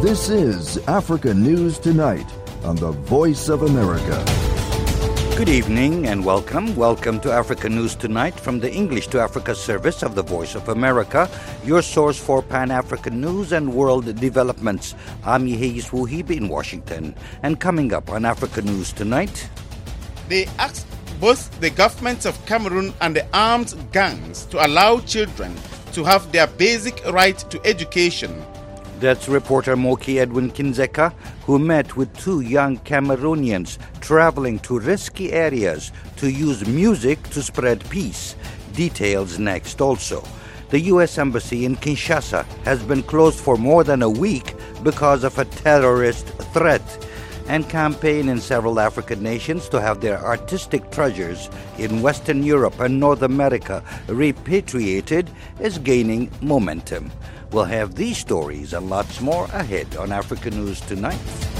This is Africa News Tonight on the Voice of America. Good evening and welcome. Welcome to Africa News Tonight from the English to Africa service of the Voice of America, your source for Pan-African news and world developments. I'm Yehis Wuhib in Washington. And coming up on Africa News Tonight, they asked both the governments of Cameroon and the armed gangs to allow children to have their basic right to education. That's reporter Moki Edwin Kinzeka, who met with two young Cameroonians traveling to risky areas to use music to spread peace. Details next also. The U.S. Embassy in Kinshasa has been closed for more than a week because of a terrorist threat. And campaign in several African nations to have their artistic treasures in Western Europe and North America repatriated is gaining momentum. We'll have these stories and lots more ahead on Africa News Tonight.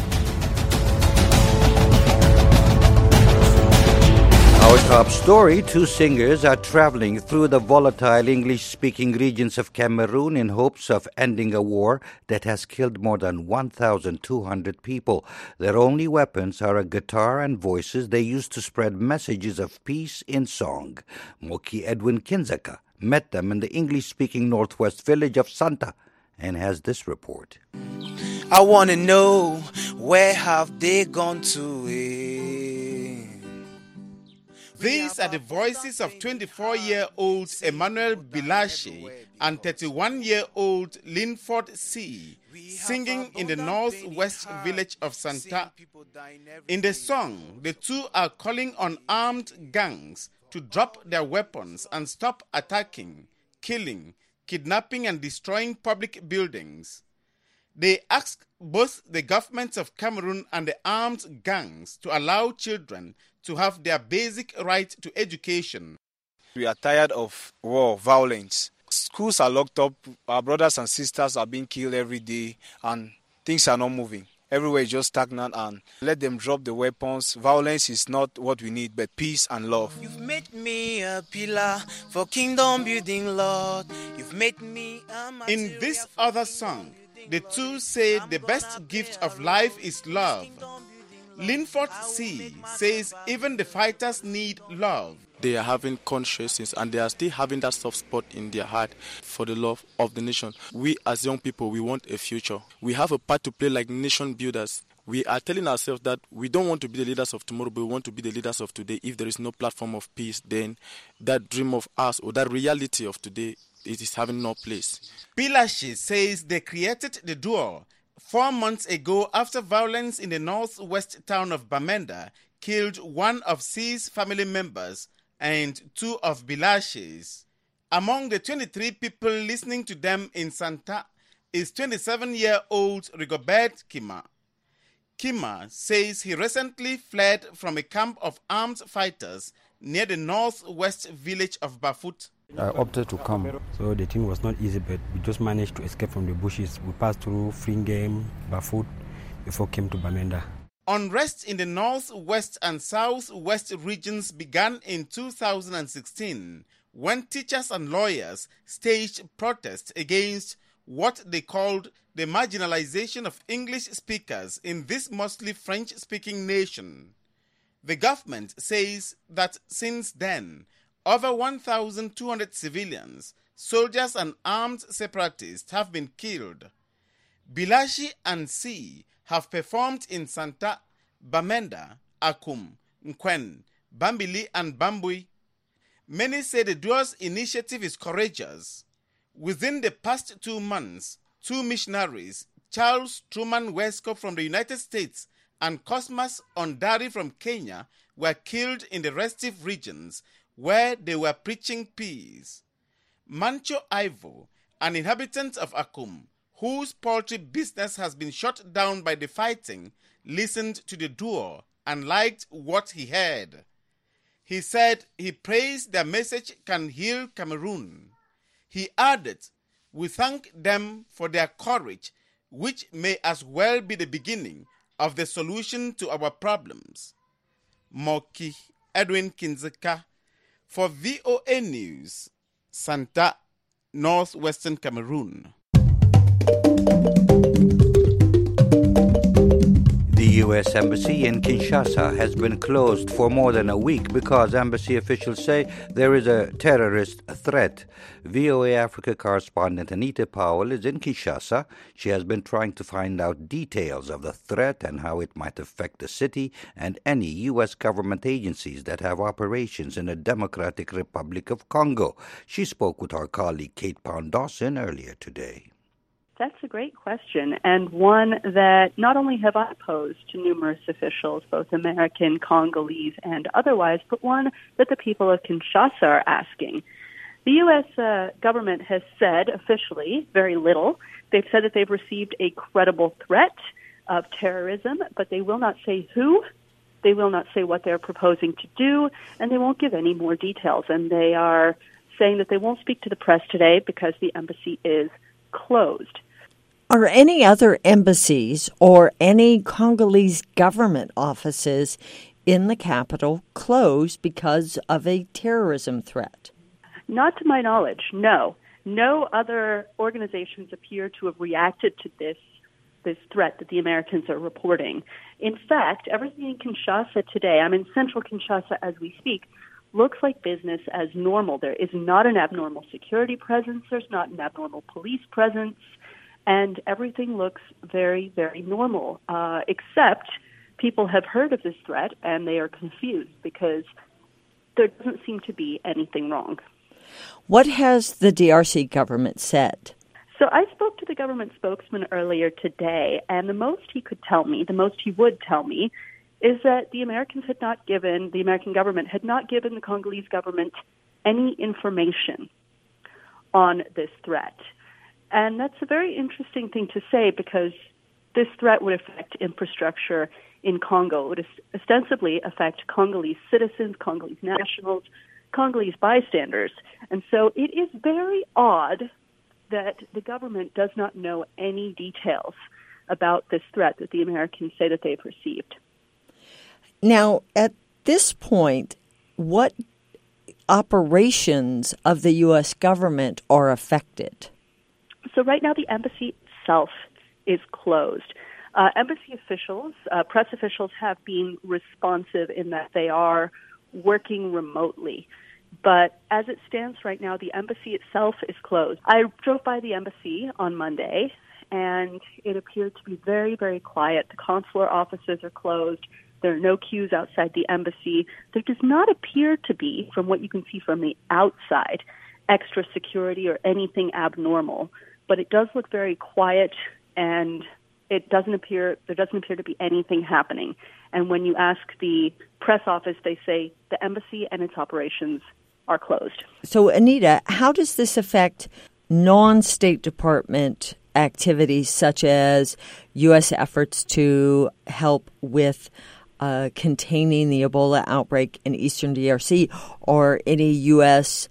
Our top story, two singers are traveling through the volatile English-speaking regions of Cameroon in hopes of ending a war that has killed more than 1,200 people. Their only weapons are a guitar and voices they use to spread messages of peace in song. Moki Edwin Kinzeka met them in the English-speaking northwest village of Santa and has this report. I want to know, where have they gone to? These are the voices of 24-year-old Emmanuel Bilashi and 31-year-old Linford C. singing in the northwest village of Santa. In the song, the two are calling on armed gangs to drop their weapons and stop attacking, killing, kidnapping and destroying public buildings. They ask both the governments of Cameroon and the armed gangs to allow children to have their basic right to education. We are tired of war, violence. Schools are locked up, our brothers and sisters are being killed every day, and things are not moving. Everywhere is just stagnant, and let them drop the weapons. Violence is not what we need, but peace and love. You've made me a pillar for kingdom building, Lord. You've made me a In this other song, the two say the best gift of life is love. Linford C. says even the fighters need love. They are having consciousness and they are still having that soft spot in their heart for the love of the nation. We as young people, we want a future. We have a part to play like nation builders. We are telling ourselves that we don't want to be the leaders of tomorrow, but we want to be the leaders of today. If there is no platform of peace, then that dream of us or that reality of today, it is having no place. Bilashi says they created the duo 4 months ago after violence in the northwest town of Bamenda killed one of C's family members and two of Bilashi's. Among the 23 people listening to them in Santa is 27-year-old Rigobert Kima. Kima says he recently fled from a camp of armed fighters near the northwest village of Bafut. I opted to come, so the thing was not easy, but we just managed to escape from the bushes. We passed through Fringame, Bafut, before came to Bamenda. Unrest in the northwest and southwest regions began in 2016 when teachers and lawyers staged protests against what they called the marginalization of English speakers in this mostly French-speaking nation. The government says that since then, over 1,200 civilians, soldiers and armed separatists have been killed. Bilashi and C have performed in Santa, Bamenda, Akum, Nkwen, Bambili and Bambui. Many say the duo's initiative is courageous. Within the past 2 months, 2 missionaries, Charles Truman Wesco from the United States and Cosmas Ondari from Kenya, were killed in the restive regions where they were preaching peace. Mancho Ivo, an inhabitant of Akum, whose poultry business has been shut down by the fighting, listened to the duo and liked what he heard. He said he prays their message can heal Cameroon. He added, "We thank them for their courage, which may as well be the beginning of the solution to our problems." Moki Edwin Kinzeka for VOA News, Santa, Northwestern Cameroon. U.S. Embassy in Kinshasa has been closed for more than a week because embassy officials say there is a terrorist threat. VOA Africa correspondent Anita Powell is in Kinshasa. She has been trying to find out details of the threat and how it might affect the city and any U.S. government agencies that have operations in the Democratic Republic of Congo. She spoke with our colleague Kate Pound-Dawson earlier today. That's a great question, and one that not only have I posed to numerous officials, both American, Congolese, and otherwise, but one that the people of Kinshasa are asking. The U.S. government has said officially very little. They've said that they've received a credible threat of terrorism, but they will not say who. They will not say what they're proposing to do, and they won't give any more details. And they are saying that they won't speak to the press today because the embassy is closed. Are any other embassies or any Congolese government offices in the capital closed because of a terrorism threat? Not to my knowledge, no. No other organizations appear to have reacted to this threat that the Americans are reporting. In fact, everything in Kinshasa today, I'm in central Kinshasa as we speak, looks like business as normal. There is not an abnormal security presence. There's not an abnormal police presence. And everything looks very, very normal, except people have heard of this threat and they are confused because there doesn't seem to be anything wrong. What has the DRC government said? So I spoke to the government spokesman earlier today, and the most he would tell me, is that the American government had not given the Congolese government any information on this threat. And that's a very interesting thing to say because this threat would affect infrastructure in Congo. It would ostensibly affect Congolese citizens, Congolese nationals, Congolese bystanders. And so it is very odd that the government does not know any details about this threat that the Americans say that they've received. Now, at this point, what operations of the U.S. government are affected? So right now the embassy itself is closed. Embassy officials, press officials have been responsive in that they are working remotely. But as it stands right now, the embassy itself is closed. I drove by the embassy on Monday, and it appeared to be very, very quiet. The consular offices are closed. There are no queues outside the embassy. There does not appear to be, from what you can see from the outside, extra security or anything abnormal. But it does look very quiet, and there doesn't appear to be anything happening. And when you ask the press office, they say the embassy and its operations are closed. So, Anita, how does this affect non-State Department activities such as U.S. efforts to help with containing the Ebola outbreak in eastern DRC or any U.S.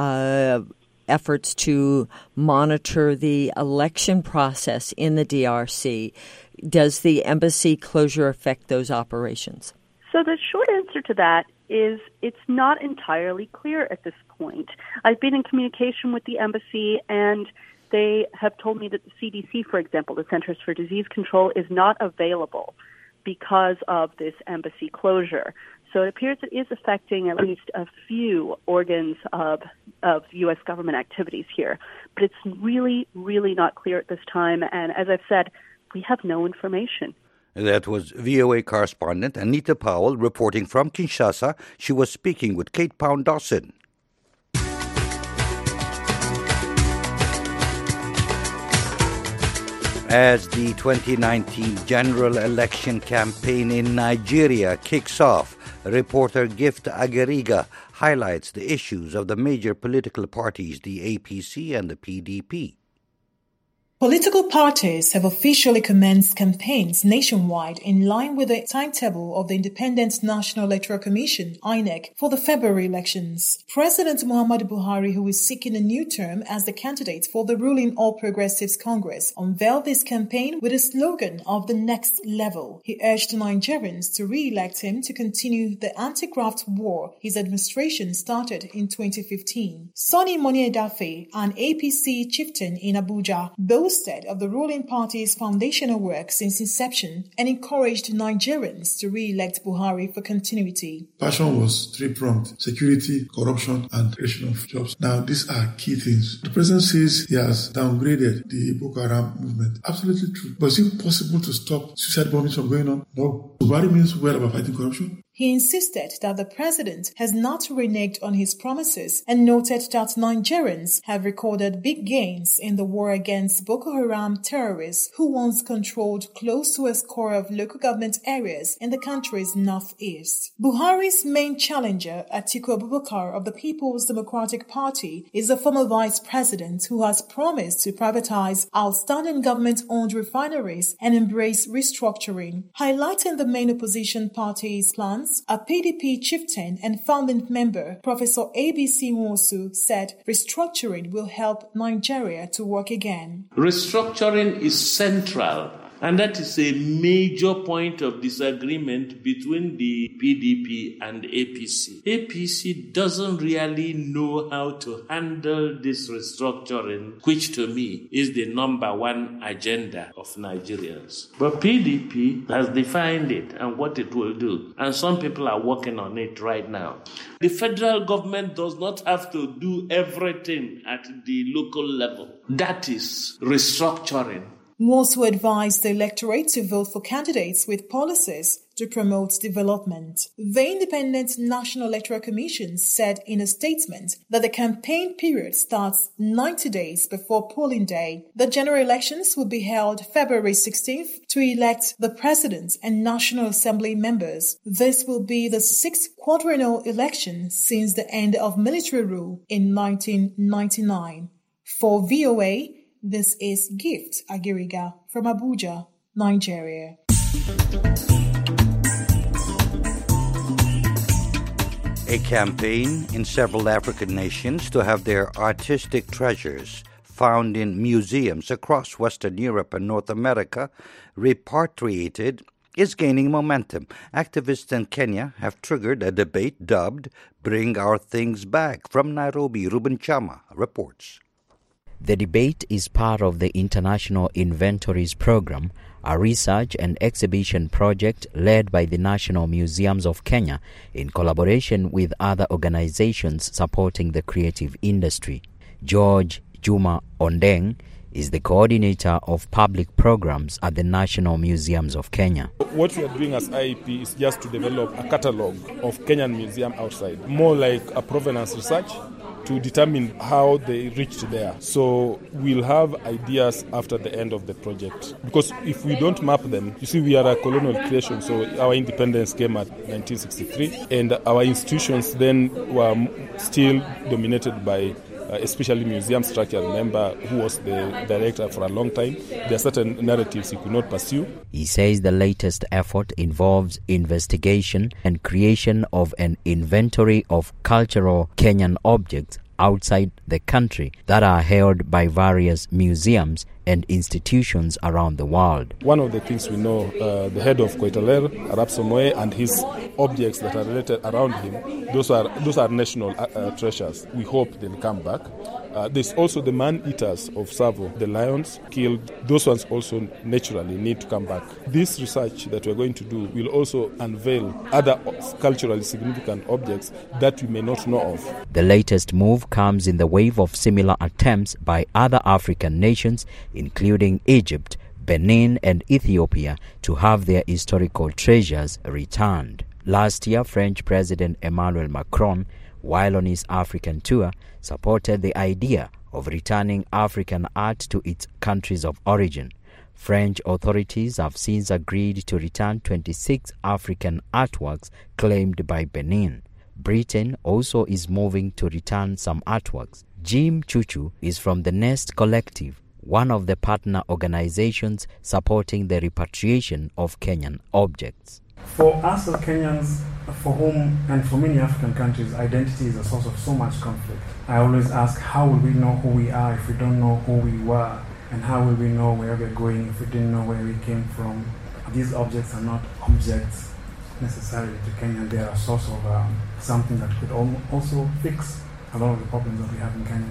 efforts to monitor the election process in the DRC? Does the embassy closure affect those operations? So the short answer to that is it's not entirely clear at this point. I've been in communication with the embassy, and they have told me that the CDC, for example, the Centers for Disease Control, is not available because of this embassy closure. So it appears it is affecting at least a few organs of U.S. government activities here. But it's really, really not clear at this time. And as I've said, we have no information. That was VOA correspondent Anita Powell reporting from Kinshasa. She was speaking with Kate Pound-Dawson. As the 2019 general election campaign in Nigeria kicks off, reporter Gift Agariga highlights the issues of the major political parties, the APC and the PDP. Political parties have officially commenced campaigns nationwide in line with the timetable of the Independent National Electoral Commission, INEC, for the February elections. President Muhammadu Buhari, who is seeking a new term as the candidate for the ruling All Progressives Congress, unveiled this campaign with a slogan of the next level. He urged Nigerians to re-elect him to continue the anti-graft war his administration started in 2015. Sonny Moni Edafe, an APC chieftain in Abuja, boasts boasted of the ruling party's foundational work since inception and encouraged Nigerians to re-elect Buhari for continuity. Passion was three-pronged: security, corruption, and creation of jobs. Now, these are key things. The president says he has downgraded the Boko Haram movement. Absolutely true. But is it possible to stop suicide bombings from going on? No. Buhari means well about fighting corruption. He insisted that the president has not reneged on his promises and noted that Nigerians have recorded big gains in the war against Boko Haram terrorists who once controlled close to a score of local government areas in the country's northeast. Buhari's main challenger, Atiku Abubakar of the People's Democratic Party, is the former vice president who has promised to privatize outstanding government-owned refineries and embrace restructuring. Highlighting the main opposition party's plans, a PDP chieftain and founding member, Professor ABC Nwosu, said restructuring will help Nigeria to work again. Restructuring is central, and that is a major point of disagreement between the PDP and APC. APC doesn't really know how to handle this restructuring, which to me is the number one agenda of Nigerians. But PDP has defined it and what it will do, and some people are working on it right now. The federal government does not have to do everything at the local level. That is restructuring. Nwosu advised the electorate to vote for candidates with policies to promote development. The Independent National Electoral Commission said in a statement that the campaign period starts 90 days before polling day. The general elections will be held February 16th to elect the president and National Assembly members. This will be the sixth quadrennial election since the end of military rule in 1999. For VOA, this is Gift Agiriga from Abuja, Nigeria. A campaign in several African nations to have their artistic treasures found in museums across Western Europe and North America repatriated is gaining momentum. Activists in Kenya have triggered a debate dubbed Bring Our Things Back. From Nairobi, Ruben Chama reports. The debate is part of the International Inventories Program, a research and exhibition project led by the National Museums of Kenya in collaboration with other organizations supporting the creative industry. George Juma Ondeng is the coordinator of public programs at the National Museums of Kenya. What we are doing as IEP is just to develop a catalogue of Kenyan museums outside, more like a provenance research to determine how they reached there. So we'll have ideas after the end of the project. Because if we don't map them, you see, we are a colonial creation, so our independence came at 1963, and our institutions then were still dominated by especially museum structure. Remember, who was the director for a long time. There are certain narratives he could not pursue. He says the latest effort involves investigation and creation of an inventory of cultural Kenyan objects outside the country that are held by various museums and institutions around the world. One of the things we know, the head of Koitalel, Arap Samoei, and his objects that are related around him, those are national treasures. We hope they'll come back. There's also the man-eaters of Tsavo, the lions killed. Those ones also naturally need to come back. This research that we're going to do will also unveil other culturally significant objects that we may not know of. The latest move comes in the wave of similar attempts by other African nations, including Egypt, Benin, and Ethiopia, to have their historical treasures returned. Last year, French President Emmanuel Macron, while on his African tour, supported the idea of returning African art to its countries of origin. French authorities have since agreed to return 26 African artworks claimed by Benin. Britain also is moving to return some artworks. Jim Chuchu is from the Nest Collective, one of the partner organizations supporting the repatriation of Kenyan objects. For us as Kenyans, for whom and for many African countries, identity is a source of so much conflict. I always ask, how will we know who we are if we don't know who we were? And how will we know where we're going if we didn't know where we came from? These objects are not objects necessarily to Kenya. They are a source of something that could also fix a lot of the problems that we have in Kenya.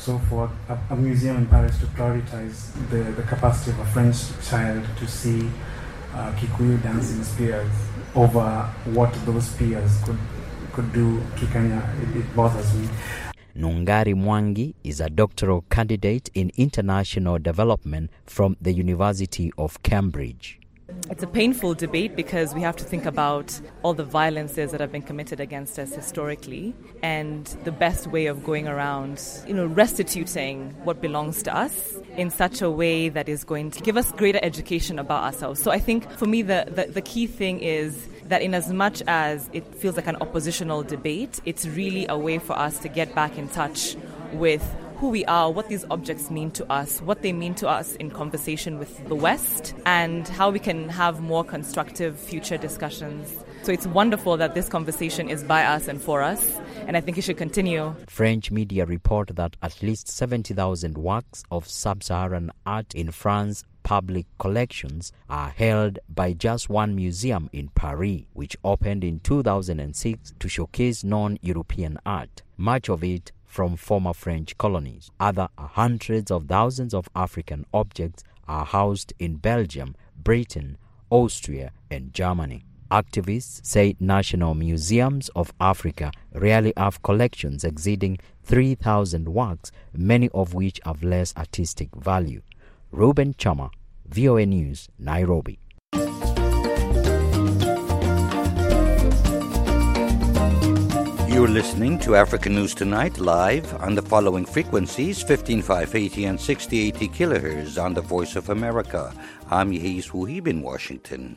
So for a museum in Paris to prioritize the capacity of a French child to see Kikuyu dancing spears over what those spears could do to Kenya, it bothers me. Nungari Mwangi is a doctoral candidate in international development from the University of Cambridge. It's a painful debate because we have to think about all the violences that have been committed against us historically and the best way of going around, restituting what belongs to us in such a way that is going to give us greater education about ourselves. So I think for me the key thing is that in as much as it feels like an oppositional debate, it's really a way for us to get back in touch with who we are, what these objects mean to us, what they mean to us in conversation with the West, and how we can have more constructive future discussions. So it's wonderful that this conversation is by us and for us, and I think it should continue. French media report that at least 70,000 works of sub-Saharan art in France's public collections are held by just one museum in Paris, which opened in 2006 to showcase non-European art, much of it from former French colonies. Other hundreds of thousands of African objects are housed in Belgium, Britain, Austria, and Germany. Activists say national museums of Africa rarely have collections exceeding 3,000 works, many of which have less artistic value. Ruben Chama, VOA News, Nairobi. You're listening to African News Tonight live on the following frequencies: 15,580 and 6080 kilohertz on the Voice of America. I'm Yehiz Wuhib in Washington.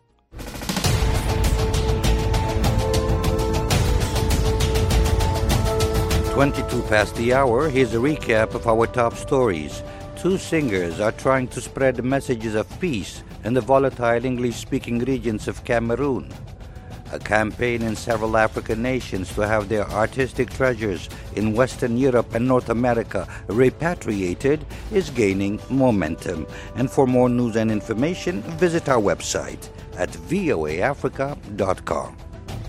"22 past the hour, here's a recap of our top stories. Two singers are trying to spread messages of peace in the volatile English-speaking regions of Cameroon. A campaign in several African nations to have their artistic treasures in Western Europe and North America repatriated is gaining momentum. And for more news and information, visit our website at voaafrica.com.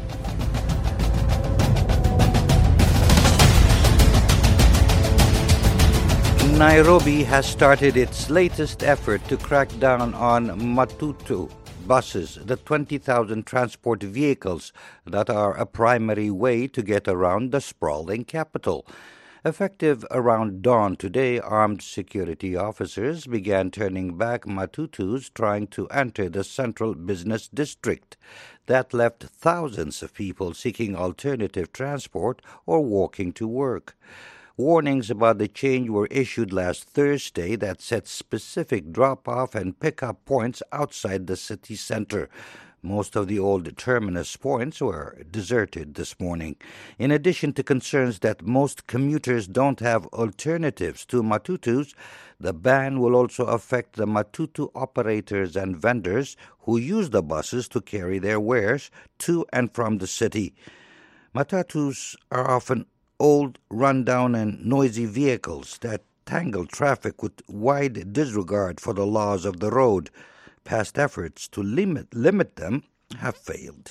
Nairobi has started its latest effort to crack down on Matatu buses, the 20,000 transport vehicles that are a primary way to get around the sprawling capital. Effective around dawn today, armed security officers began turning back Matutus trying to enter the central business district. That left thousands of people seeking alternative transport or walking to work. Warnings about the change were issued last Thursday that set specific drop-off and pick-up points outside the city center. Most of the old terminus points were deserted this morning. In addition to concerns that most commuters don't have alternatives to Matutus, the ban will also affect the Matutu operators and vendors who use the buses to carry their wares to and from the city. Matatus are often old, run-down and noisy vehicles that tangle traffic with wide disregard for the laws of the road. Past efforts to limit them have failed.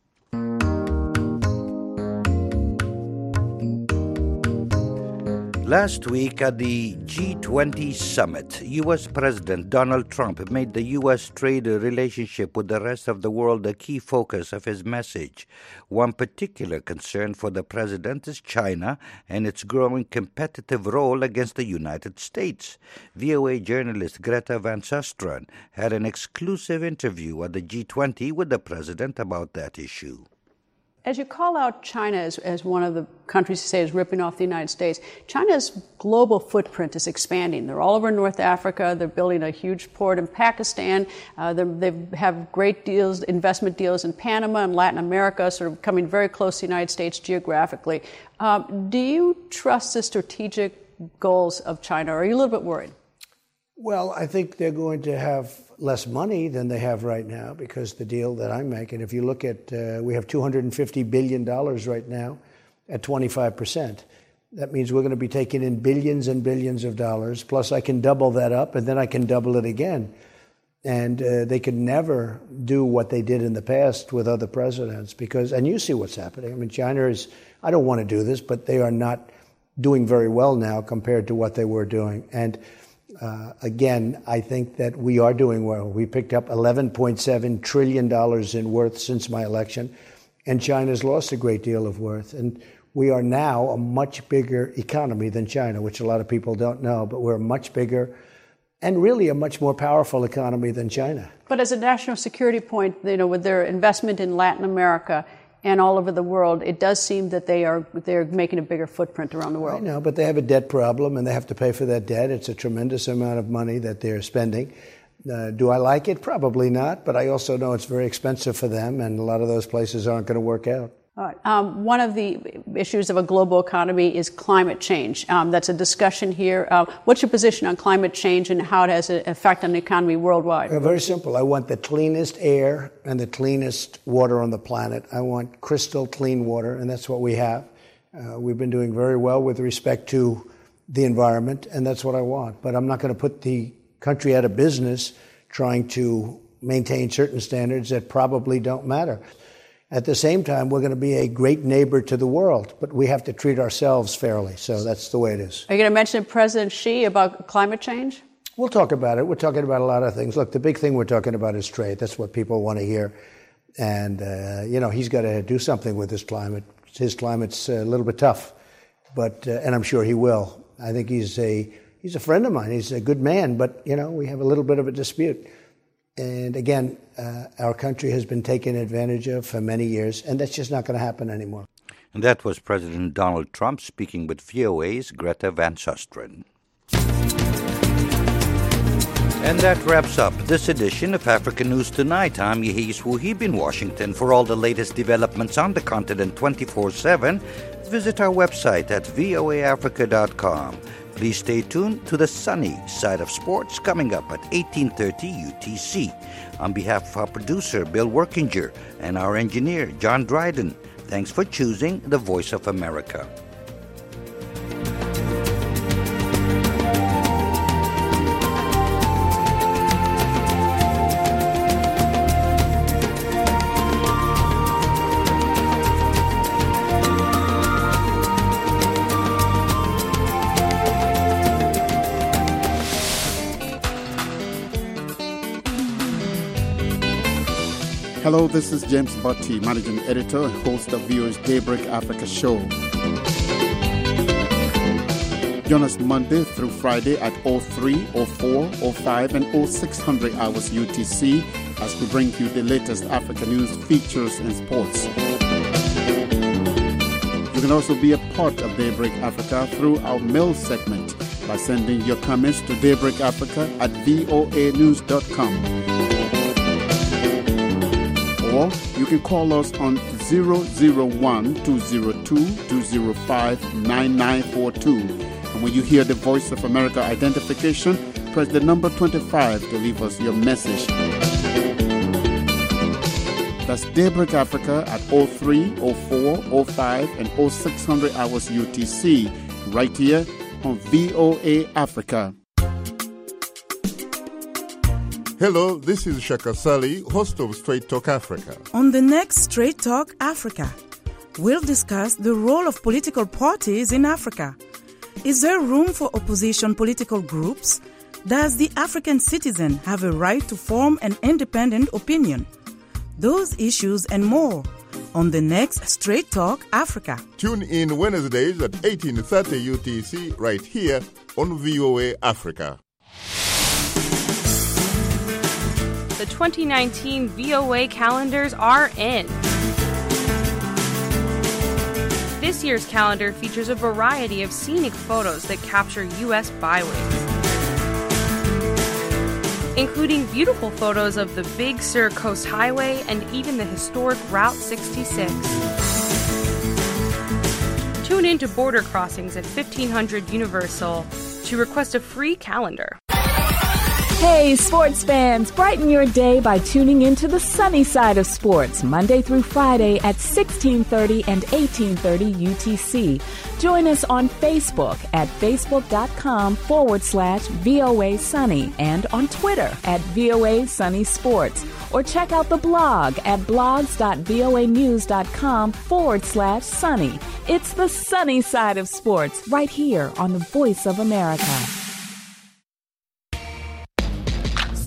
Last week at the G20 summit, U.S. President Donald Trump made the U.S. trade relationship with the rest of the world a key focus of his message. One particular concern for the president is China and its growing competitive role against the United States. VOA journalist Greta Van Susteren had an exclusive interview at the G20 with the president about that issue. As you call out China as one of the countries you say is ripping off the United States, China's global footprint is expanding. They're all over North Africa. They're building a huge port in Pakistan. They have great deals, investment deals in Panama and Latin America, sort of coming very close to the United States geographically. Do you trust the strategic goals of China, or are you a little bit worried? Well, I think they're going to have less money than they have right now because the deal that I'm making, if you look at, we have $250 billion right now at 25%. That means we're going to be taking in billions and billions of dollars, plus I can double that up and then I can double it again. And they could never do what they did in the past with other presidents because, and you see what's happening. I mean, China is, I don't want to do this, but they are not doing very well now compared to what they were doing. And again, I think that we are doing well. We picked up $11.7 trillion in worth since my election, and China's lost a great deal of worth. And we are now a much bigger economy than China, which a lot of people don't know, but we're a much bigger and really a much more powerful economy than China. But as a national security point, with their investment in Latin America and all over the world, it does seem that they're making a bigger footprint around the world. I know, but they have a debt problem, and they have to pay for that debt. It's a tremendous amount of money that they're spending. Do I like it? Probably not, but I also know it's very expensive for them, and a lot of those places aren't going to work out. All right. One of the issues of a global economy is climate change. That's a discussion here. What's your position on climate change and how it has an effect on the economy worldwide? Very simple. I want the cleanest air and the cleanest water on the planet. I want crystal clean water, and that's what we have. We've been doing very well with respect to the environment, and that's what I want. But I'm not going to put the country out of business trying to maintain certain standards that probably don't matter. At the same time, we're going to be a great neighbor to the world, but we have to treat ourselves fairly. So that's the way it is. Are you going to mention President Xi about climate change? We'll talk about it. We're talking about a lot of things. Look, the big thing we're talking about is trade. That's what people want to hear. And, he's got to do something with his climate. His climate's a little bit tough, but and I'm sure he will. I think he's a friend of mine. He's a good man, but, we have a little bit of a dispute. And again, our country has been taken advantage of for many years, and that's just not going to happen anymore. And that was President Donald Trump speaking with VOA's Greta Van Susteren. And that wraps up this edition of Africa News Tonight. I'm Yehis Wuhib in Washington. For all the latest developments on the continent 24/7, visit our website at voaafrica.com. Please stay tuned to the sunny side of sports coming up at 18:30 UTC. On behalf of our producer, Bill Workinger, and our engineer, John Dryden, thanks for choosing the Voice of America. Hello, this is James Botti, Managing Editor and host of VOA's Daybreak Africa show. Join us Monday through Friday at 03, 04, 05, and 0600 hours UTC as we bring you the latest Africa news, features, and sports. You can also be a part of Daybreak Africa through our mail segment by sending your comments to daybreakafrica@voanews.com. Or you can call us on 001-202-205-9942. And when you hear the Voice of America identification, press the number 25 to leave us your message. That's Daybreak Africa at 03, 04, 05, and 0600 hours UTC, right here on VOA Africa. Hello, this is Shaka Sali, host of Straight Talk Africa. On the next Straight Talk Africa, we'll discuss the role of political parties in Africa. Is there room for opposition political groups? Does the African citizen have a right to form an independent opinion? Those issues and more on the next Straight Talk Africa. Tune in Wednesdays at 18:30 UTC right here on VOA Africa. The 2019 VOA calendars are in. This year's calendar features a variety of scenic photos that capture U.S. byways, including beautiful photos of the Big Sur Coast Highway and even the historic Route 66. Tune in to Border Crossings at 1500 Universal to request a free calendar. Hey, sports fans, brighten your day by tuning into the sunny side of sports, Monday through Friday at 1630 and 1830 UTC. Join us on Facebook at facebook.com/VOA Sunny and on Twitter at VOA Sunny Sports. Or check out the blog at blogs.voanews.com/sunny. It's the sunny side of sports right here on the Voice of America.